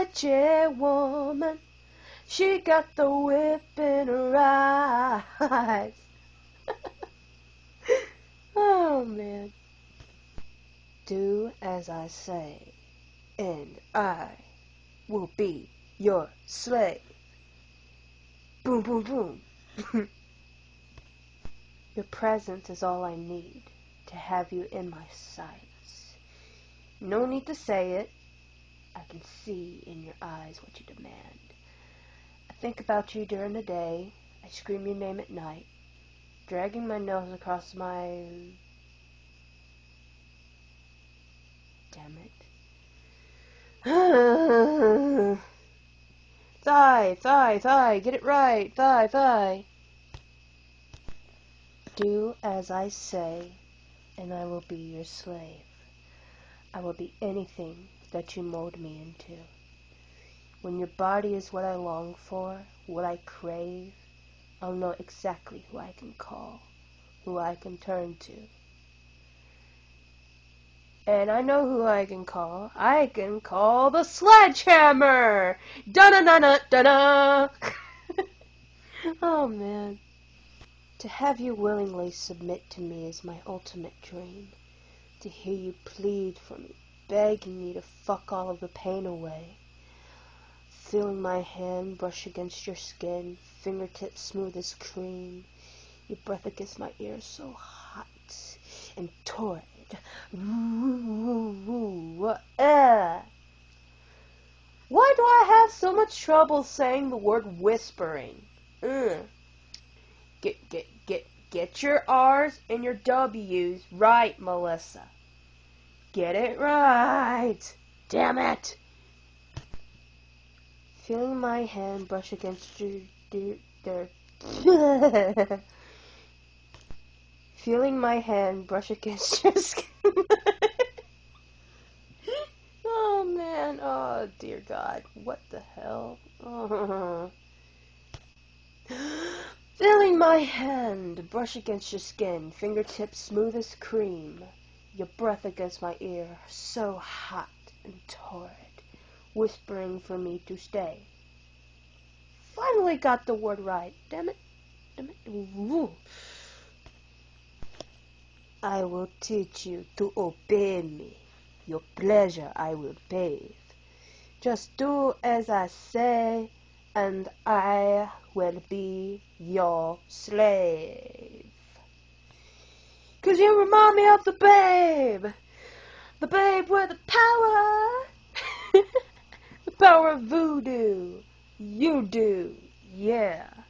witchy woman. She got the whip in her eyes. Oh, man. Do as I say, and I will be your slave. Boom, boom, boom. Your presence is all I need to have you in my sights. No need to say it. I can see in your eyes what you demand. I think about you during the day. I scream your name at night, dragging my nose across my... Damn it. Thigh, get it right, thigh. Do as I say, and I will be your slave. I will be anything that you mold me into. When your body is what I long for, what I crave, I'll know exactly who I can call, who I can turn to. And I know who I can call. I can call the Sledgehammer! Da-na-na-na-da-na! Oh, man. To have you willingly submit to me is my ultimate dream. To hear you plead for me, begging me to fuck all of the pain away. Feeling my hand brush against your skin, fingertips smooth as cream. Your breath against my ear so hot and torrid. Why do I have so much trouble saying the word whispering? Get your R's and your W's right, Melissa. Get it right. Damn it. Feeling my hand brush against your feeling my hand brush against your skin. Oh, man. Oh, dear God. What the hell? Oh. Feeling my hand brush against your skin, fingertips smooth as cream, your breath against my ear, so hot and torrid, whispering for me to stay. Finally got the word right. Damn it. Ooh. I will teach you to obey me. Your pleasure I will bathe. Just do as I say, and I will be your slave. 'Cause you remind me of the babe with the power, the power of voodoo. You do, yeah.